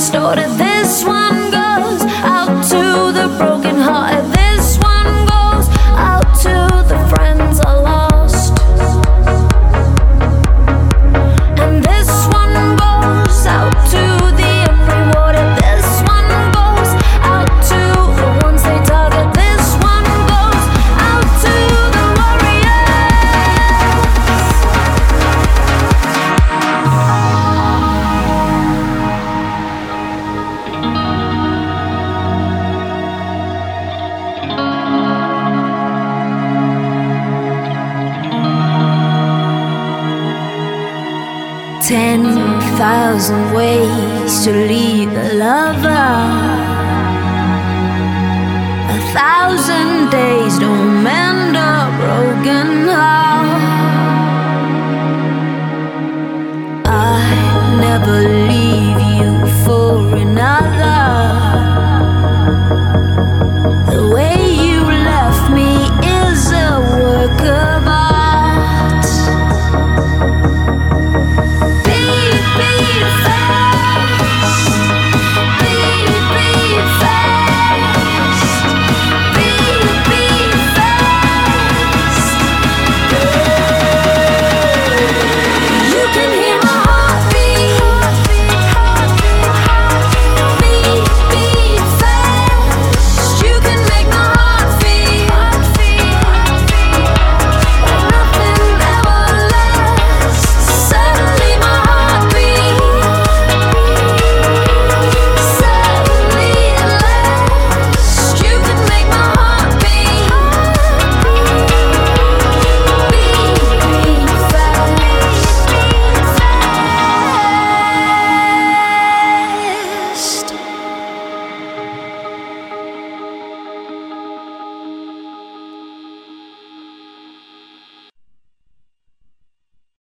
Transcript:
distorted. This one goes out to the broken hearted. This one goes out to the friends I lost. And this one goes out to the unrewarded. This one goes out to the ones they target. This one goes out to the warriors. 10,000 ways to leave a lover. 1,000 days don't mend a broken heart. I never leave you for another.